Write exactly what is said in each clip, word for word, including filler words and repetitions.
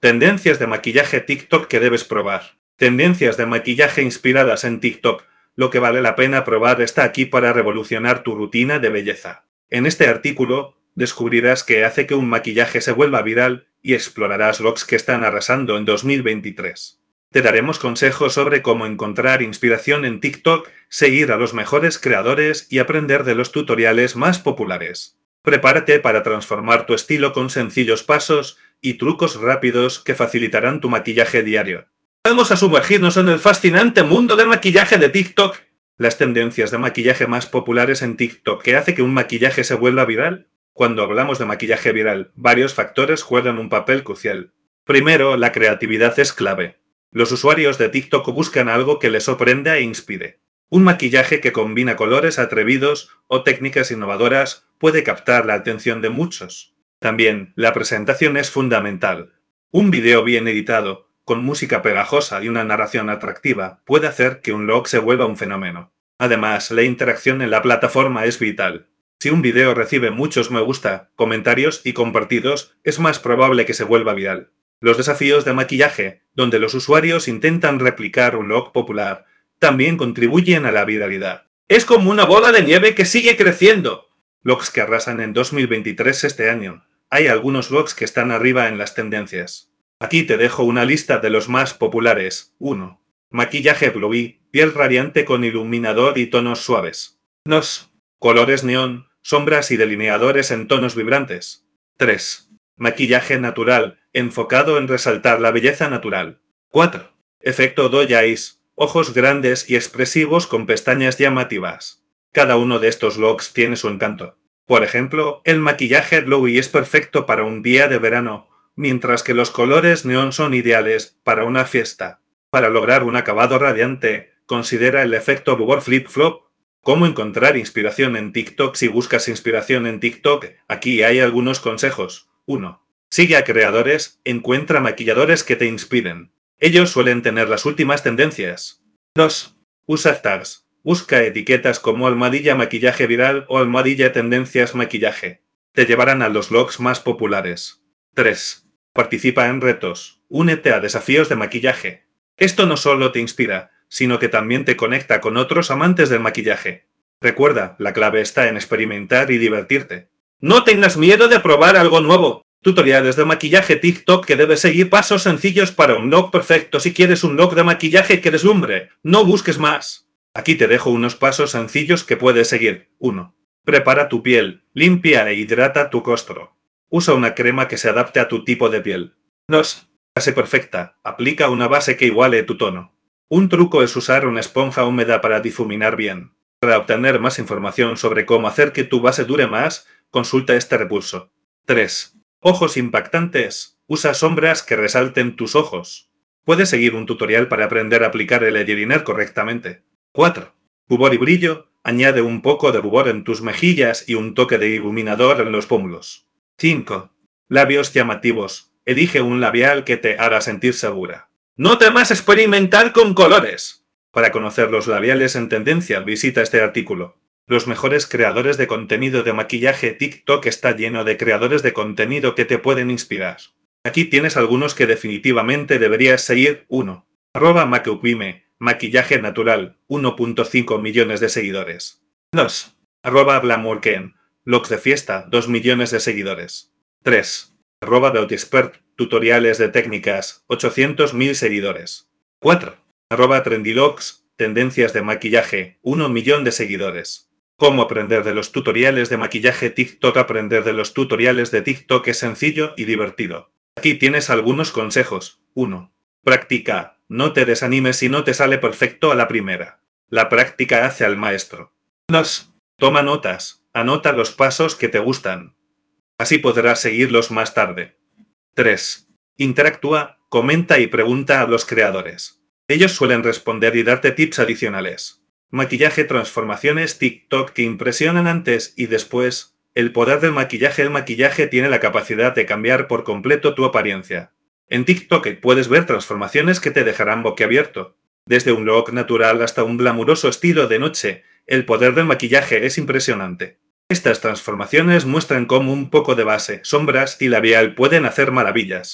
Tendencias de maquillaje TikTok que debes probar. Tendencias de maquillaje inspiradas en TikTok. Lo que vale la pena probar está aquí para revolucionar tu rutina de belleza. En este artículo, descubrirás qué hace que un maquillaje se vuelva viral y explorarás looks que están arrasando en dos mil veintitrés. Te daremos consejos sobre cómo encontrar inspiración en TikTok, seguir a los mejores creadores y aprender de los tutoriales más populares. Prepárate para transformar tu estilo con sencillos pasos y trucos rápidos que facilitarán tu maquillaje diario. Vamos a sumergirnos en el fascinante mundo del maquillaje de TikTok. Las tendencias de maquillaje más populares en TikTok. ¿Qué hace que un maquillaje se vuelva viral? Cuando hablamos de maquillaje viral, varios factores juegan un papel crucial. Primero, la creatividad es clave. Los usuarios de TikTok buscan algo que les sorprenda e inspire. Un maquillaje que combina colores atrevidos o técnicas innovadoras puede captar la atención de muchos. También, la presentación es fundamental. Un video bien editado, con música pegajosa y una narración atractiva, puede hacer que un look se vuelva un fenómeno. Además, la interacción en la plataforma es vital. Si un video recibe muchos me gusta, comentarios y compartidos, es más probable que se vuelva viral. Los desafíos de maquillaje, donde los usuarios intentan replicar un look popular, también contribuyen a la viralidad. Es como una bola de nieve que sigue creciendo. Looks que arrasan en dos mil veintitrés este año. Hay algunos looks que están arriba en las tendencias. Aquí te dejo una lista de los más populares. uno. Maquillaje glowy, piel radiante con iluminador y tonos suaves. dos. Colores neón, sombras y delineadores en tonos vibrantes. tres. Maquillaje natural, enfocado en resaltar la belleza natural. cuatro. Efecto doll eyes, ojos grandes y expresivos con pestañas llamativas. Cada uno de estos looks tiene su encanto. Por ejemplo, el maquillaje glowy es perfecto para un día de verano, mientras que los colores neón son ideales para una fiesta. Para lograr un acabado radiante, considera el efecto rubor flip-flop. ¿Cómo encontrar inspiración en TikTok? Si buscas inspiración en TikTok, aquí hay algunos consejos. uno. Sigue a creadores, encuentra maquilladores que te inspiren. Ellos suelen tener las últimas tendencias. dos. Usa tags. Busca etiquetas como almohadilla maquillaje viral o almohadilla tendencias maquillaje. Te llevarán a los looks más populares. tres. Participa en retos. Únete a desafíos de maquillaje. Esto no solo te inspira, sino que también te conecta con otros amantes del maquillaje. Recuerda, la clave está en experimentar y divertirte. No tengas miedo de probar algo nuevo. Tutoriales de maquillaje TikTok que debes seguir, pasos sencillos para un look perfecto. Si quieres un look de maquillaje que deslumbre, no busques más. Aquí te dejo unos pasos sencillos que puedes seguir. uno. Prepara tu piel. Limpia e hidrata tu rostro. Usa una crema que se adapte a tu tipo de piel. dos. Base perfecta. Aplica una base que iguale tu tono. Un truco es usar una esponja húmeda para difuminar bien. Para obtener más información sobre cómo hacer que tu base dure más, consulta este recurso. tres. Ojos impactantes. Usa sombras que resalten tus ojos. Puedes seguir un tutorial para aprender a aplicar el eyeliner correctamente. cuatro. Rubor y brillo. Añade un poco de rubor en tus mejillas y un toque de iluminador en los pómulos. cinco. Labios llamativos. Elige un labial que te haga sentir segura. No temas experimentar con colores. Para conocer los labiales en tendencia, visita este artículo. Los mejores creadores de contenido de maquillaje TikTok está lleno de creadores de contenido que te pueden inspirar. Aquí tienes algunos que definitivamente deberías seguir. uno. Arroba makeupime, maquillaje natural, uno punto cinco millones de seguidores. dos. Arroba glamourken, looks de fiesta, dos millones de seguidores. tres. Arroba beautyexpert, tutoriales de técnicas, ochocientos mil seguidores. cuatro. Arroba trendylooks, tendencias de maquillaje, un millón de seguidores. ¿Cómo aprender de los tutoriales de maquillaje TikTok? Aprender de los tutoriales de TikTok es sencillo y divertido. Aquí tienes algunos consejos. uno. Practica. No te desanimes si no te sale perfecto a la primera. La práctica hace al maestro. dos. Toma notas. Anota los pasos que te gustan. Así podrás seguirlos más tarde. tres. Interactúa, comenta y pregunta a los creadores. Ellos suelen responder y darte tips adicionales. Maquillaje, transformaciones TikTok que impresionan antes y después. El poder del maquillaje. El maquillaje tiene la capacidad de cambiar por completo tu apariencia. En TikTok puedes ver transformaciones que te dejarán boquiabierto. Desde un look natural hasta un glamuroso estilo de noche, el poder del maquillaje es impresionante. Estas transformaciones muestran cómo un poco de base, sombras y labial pueden hacer maravillas.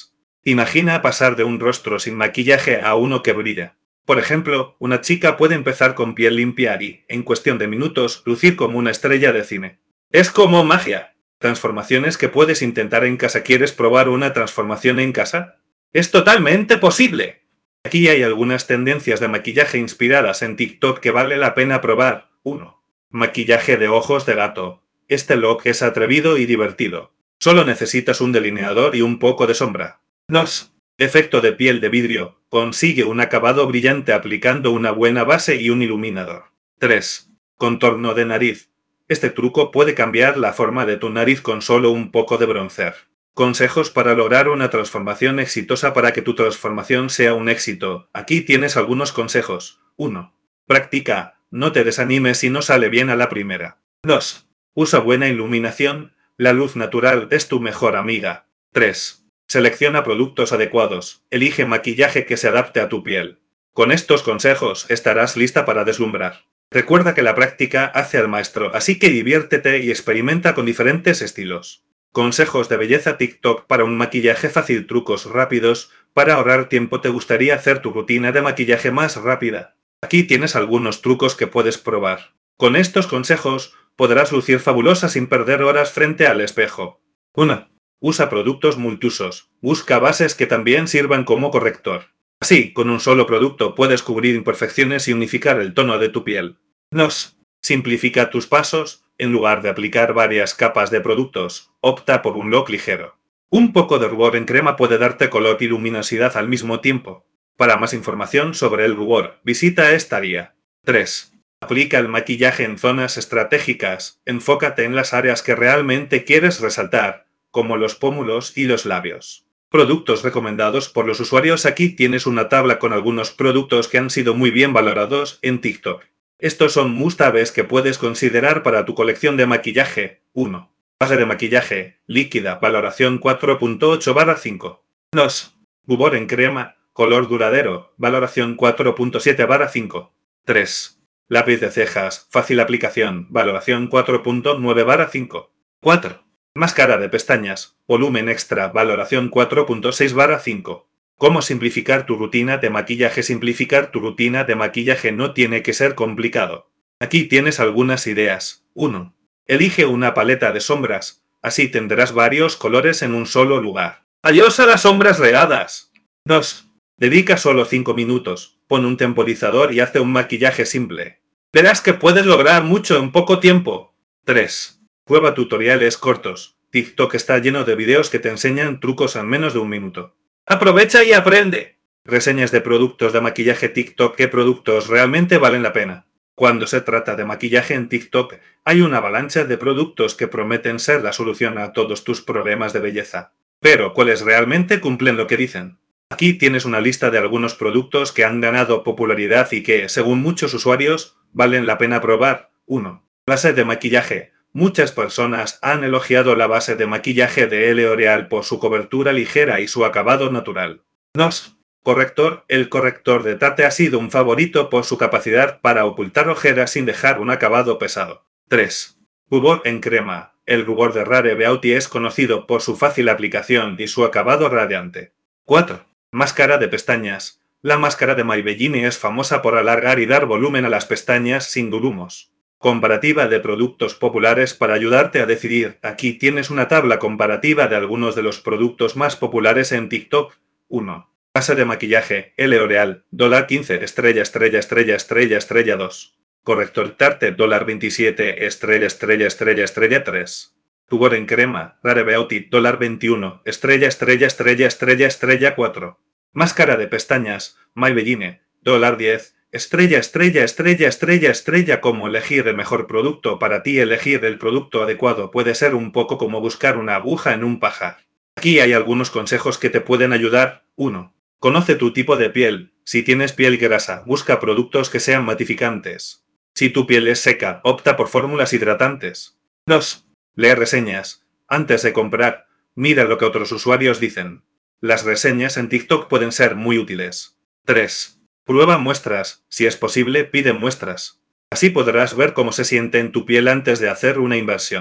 Imagina pasar de un rostro sin maquillaje a uno que brilla. Por ejemplo, una chica puede empezar con piel limpia y, en cuestión de minutos, lucir como una estrella de cine. Es como magia. Transformaciones que puedes intentar en casa. ¿Quieres probar una transformación en casa? ¡Es totalmente posible! Aquí hay algunas tendencias de maquillaje inspiradas en TikTok que vale la pena probar. uno. Maquillaje de ojos de gato. Este look es atrevido y divertido. Solo necesitas un delineador y un poco de sombra. dos. Efecto de piel de vidrio. Consigue un acabado brillante aplicando una buena base y un iluminador. tres. Contorno de nariz. Este truco puede cambiar la forma de tu nariz con solo un poco de bronzer. Consejos para lograr una transformación exitosa. Para que tu transformación sea un éxito, aquí tienes algunos consejos. uno. Practica. No te desanimes si no sale bien a la primera. dos. Usa buena iluminación. La luz natural es tu mejor amiga. tres. Selecciona productos adecuados. Elige maquillaje que se adapte a tu piel. Con estos consejos estarás lista para deslumbrar. Recuerda que la práctica hace al maestro, así que diviértete y experimenta con diferentes estilos. Consejos de belleza TikTok para un maquillaje fácil. Trucos rápidos para ahorrar tiempo. ¿Te gustaría hacer tu rutina de maquillaje más rápida? Aquí tienes algunos trucos que puedes probar. Con estos consejos podrás lucir fabulosa sin perder horas frente al espejo. uno. Usa productos multiusos. Busca bases que también sirvan como corrector. Así, con un solo producto puedes cubrir imperfecciones y unificar el tono de tu piel. dos. Simplifica tus pasos. En lugar de aplicar varias capas de productos, opta por un look ligero. Un poco de rubor en crema puede darte color y luminosidad al mismo tiempo. Para más información sobre el rubor, visita esta guía. tres. Aplica el maquillaje en zonas estratégicas. Enfócate en las áreas que realmente quieres resaltar, como los pómulos y los labios. Productos recomendados por los usuarios. Aquí tienes una tabla con algunos productos que han sido muy bien valorados en TikTok. Estos son must-haves que puedes considerar para tu colección de maquillaje. uno. Base de maquillaje líquida, valoración cuatro punto ocho barra cinco. dos. Rubor en crema, color duradero, valoración cuatro punto siete barra cinco. tres. Lápiz de cejas, fácil aplicación, valoración cuatro punto nueve barra cinco. cuatro. Máscara de pestañas, volumen extra, valoración cuatro punto seis barra cinco. ¿Cómo simplificar tu rutina de maquillaje? Simplificar tu rutina de maquillaje no tiene que ser complicado. Aquí tienes algunas ideas. uno. Elige una paleta de sombras, así tendrás varios colores en un solo lugar. ¡Adiós a las sombras regadas! dos. Dedica solo cinco minutos, pon un temporizador y hace un maquillaje simple. Verás que puedes lograr mucho en poco tiempo. tres. Prueba tutoriales cortos. TikTok está lleno de videos que te enseñan trucos en menos de un minuto. ¡Aprovecha y aprende! Reseñas de productos de maquillaje TikTok. ¿Qué productos realmente valen la pena? Cuando se trata de maquillaje en TikTok, hay una avalancha de productos que prometen ser la solución a todos tus problemas de belleza. Pero, ¿cuáles realmente cumplen lo que dicen? Aquí tienes una lista de algunos productos que han ganado popularidad y que, según muchos usuarios, valen la pena probar. uno. Base de maquillaje. Muchas personas han elogiado la base de maquillaje de L'Oréal por su cobertura ligera y su acabado natural. dos. Corrector. El corrector de Tate ha sido un favorito por su capacidad para ocultar ojeras sin dejar un acabado pesado. tres. Rubor en crema. El rubor de Rare Beauty es conocido por su fácil aplicación y su acabado radiante. cuatro. Máscara de pestañas. La máscara de Maybelline es famosa por alargar y dar volumen a las pestañas sin grumos. Comparativa de productos populares. Para ayudarte a decidir, aquí tienes una tabla comparativa de algunos de los productos más populares en TikTok. uno. Base de maquillaje, L'Oréal, dólar quince, estrella, estrella, estrella, estrella, estrella dos. Corrector Tarte, dólar veintisiete, estrella, estrella, estrella, estrella tres. Rubor en crema, Rare Beauty, dólar veintiuno, estrella, estrella, estrella, estrella, estrella cuatro. Máscara de pestañas, Maybelline, dólar diez. Estrella, estrella, estrella, estrella, estrella. ¿Cómo elegir el mejor producto? Para ti elegir el producto adecuado puede ser un poco como buscar una aguja en un pajar. Aquí hay algunos consejos que te pueden ayudar. uno. Conoce tu tipo de piel. Si tienes piel grasa, busca productos que sean matificantes. Si tu piel es seca, opta por fórmulas hidratantes. dos. Lee reseñas. Antes de comprar, mira lo que otros usuarios dicen. Las reseñas en TikTok pueden ser muy útiles. tres. Prueba muestras. Si es posible, pide muestras. Así podrás ver cómo se siente en tu piel antes de hacer una inversión.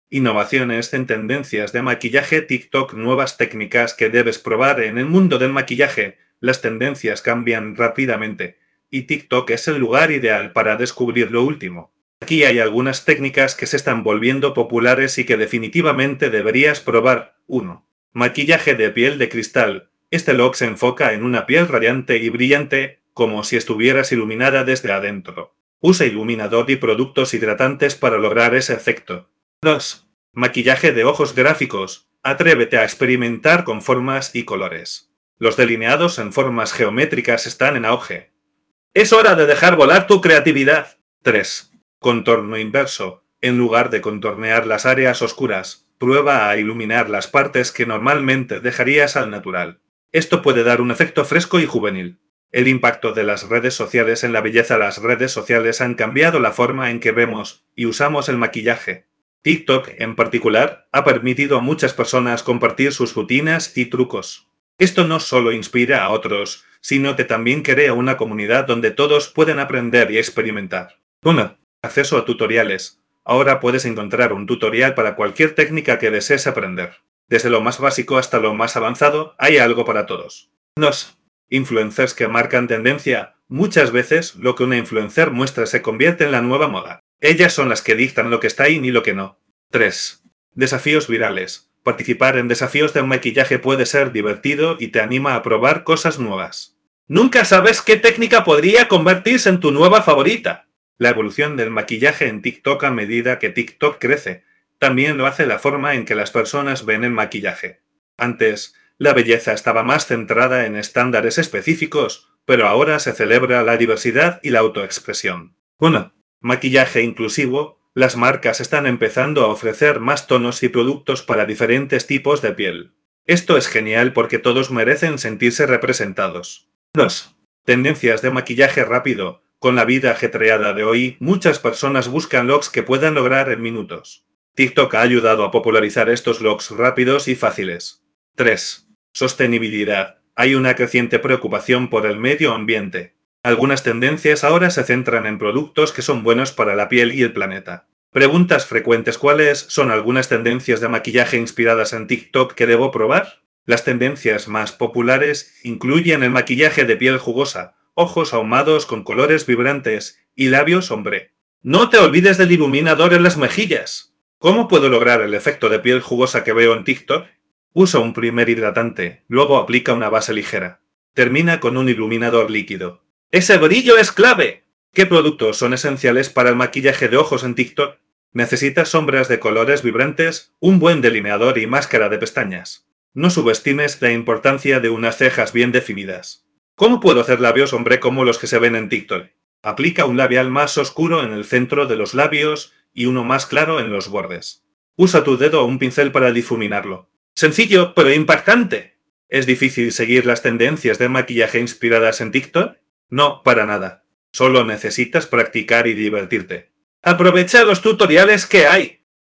Innovaciones en tendencias de maquillaje TikTok, nuevas técnicas que debes probar. En el mundo del maquillaje, las tendencias cambian rápidamente, y TikTok es el lugar ideal para descubrir lo último. Aquí hay algunas técnicas que se están volviendo populares y que definitivamente deberías probar. uno. Maquillaje de piel de cristal. Este look se enfoca en una piel radiante y brillante, como si estuvieras iluminada desde adentro. Usa iluminador y productos hidratantes para lograr ese efecto. dos. Maquillaje de ojos gráficos. Atrévete a experimentar con formas y colores. Los delineados en formas geométricas están en auge. Es hora de dejar volar tu creatividad. tres. Contorno inverso. En lugar de contornear las áreas oscuras, prueba a iluminar las partes que normalmente dejarías al natural. Esto puede dar un efecto fresco y juvenil. El impacto de las redes sociales en la belleza. Las redes sociales han cambiado la forma en que vemos y usamos el maquillaje. TikTok, en particular, ha permitido a muchas personas compartir sus rutinas y trucos. Esto no solo inspira a otros, sino que también crea una comunidad donde todos pueden aprender y experimentar. uno. Acceso a tutoriales. Ahora puedes encontrar un tutorial para cualquier técnica que desees aprender. Desde lo más básico hasta lo más avanzado, hay algo para todos. dos. Influencers que marcan tendencia. Muchas veces, lo que una influencer muestra se convierte en la nueva moda. Ellas son las que dictan lo que está in y lo que no. tres. Desafíos virales. Participar en desafíos de maquillaje puede ser divertido y te anima a probar cosas nuevas. Nunca sabes qué técnica podría convertirse en tu nueva favorita. La evolución del maquillaje en TikTok. A medida que TikTok crece, también lo hace la forma en que las personas ven el maquillaje. Antes, la belleza estaba más centrada en estándares específicos, pero ahora se celebra la diversidad y la autoexpresión. uno. Maquillaje inclusivo. Las marcas están empezando a ofrecer más tonos y productos para diferentes tipos de piel. Esto es genial porque todos merecen sentirse representados. dos. Tendencias de maquillaje rápido. Con la vida ajetreada de hoy, muchas personas buscan looks que puedan lograr en minutos. TikTok ha ayudado a popularizar estos looks rápidos y fáciles. tres. Sostenibilidad. Hay una creciente preocupación por el medio ambiente. Algunas tendencias ahora se centran en productos que son buenos para la piel y el planeta. Preguntas frecuentes: ¿cuáles son algunas tendencias de maquillaje inspiradas en TikTok que debo probar? Las tendencias más populares incluyen el maquillaje de piel jugosa, ojos ahumados con colores vibrantes y labios ombre. No te olvides del iluminador en las mejillas. ¿Cómo puedo lograr el efecto de piel jugosa que veo en TikTok? Usa un primer hidratante, luego aplica una base ligera. Termina con un iluminador líquido. ¡Ese brillo es clave! ¿Qué productos son esenciales para el maquillaje de ojos en TikTok? Necesitas sombras de colores vibrantes, un buen delineador y máscara de pestañas. No subestimes la importancia de unas cejas bien definidas. ¿Cómo puedo hacer labios ombre como los que se ven en TikTok? Aplica un labial más oscuro en el centro de los labios y uno más claro en los bordes. Usa tu dedo o un pincel para difuminarlo. Sencillo, pero impactante. ¿Es difícil seguir las tendencias de maquillaje inspiradas en TikTok? No, para nada. Solo necesitas practicar y divertirte. Aprovecha los tutoriales que hay.